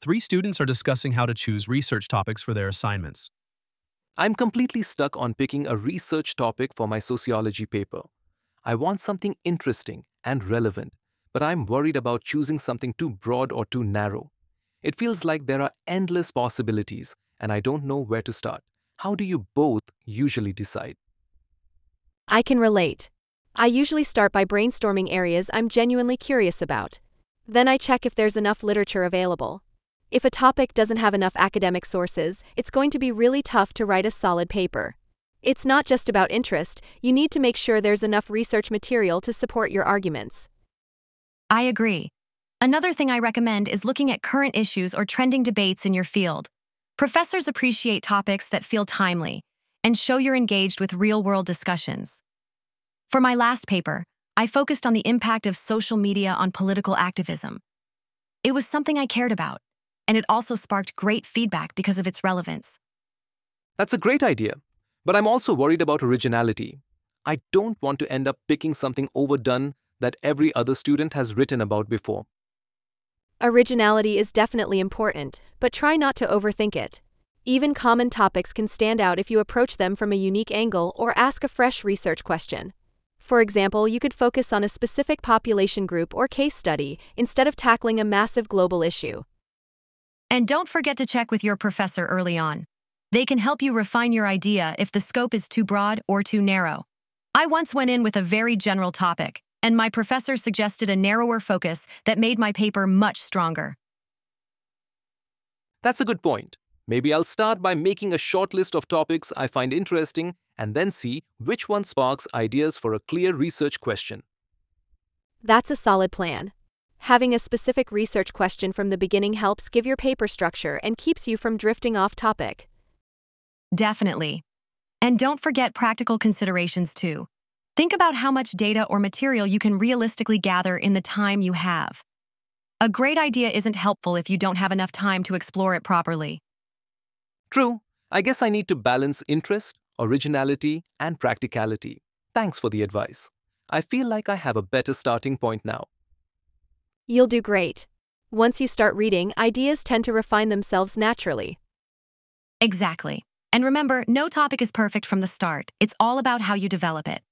Three students are discussing how to choose research topics for their assignments. I'm completely stuck on picking a research topic for my sociology paper. I want something interesting and relevant, but I'm worried about choosing something too broad or too narrow. It feels like there are endless possibilities, and I don't know where to start. How do you both usually decide? I can relate. I usually start by brainstorming areas I'm genuinely curious about. Then I check if there's enough literature available. If a topic doesn't have enough academic sources, it's going to be really tough to write a solid paper. It's not just about interest, you need to make sure there's enough research material to support your arguments. I agree. Another thing I recommend is looking at current issues or trending debates in your field. Professors appreciate topics that feel timely and show you're engaged with real-world discussions. For my last paper, I focused on the impact of social media on political activism. It was something I cared about, and it also sparked great feedback because of its relevance. That's a great idea, but I'm also worried about originality. I don't want to end up picking something overdone that every other student has written about before. Originality is definitely important, but try not to overthink it. Even common topics can stand out if you approach them from a unique angle or ask a fresh research question. For example, you could focus on a specific population group or case study instead of tackling a massive global issue. And don't forget to check with your professor early on. They can help you refine your idea if the scope is too broad or too narrow. I once went in with a very general topic, and my professor suggested a narrower focus that made my paper much stronger. That's a good point. Maybe I'll start by making a short list of topics I find interesting and then see which one sparks ideas for a clear research question. That's a solid plan. Having a specific research question from the beginning helps give your paper structure and keeps you from drifting off topic. Definitely. And don't forget practical considerations too. Think about how much data or material you can realistically gather in the time you have. A great idea isn't helpful if you don't have enough time to explore it properly. True. I guess I need to balance interest, originality, and practicality. Thanks for the advice. I feel like I have a better starting point now. You'll do great. Once you start reading, ideas tend to refine themselves naturally. Exactly. And remember, no topic is perfect from the start. It's all about how you develop it.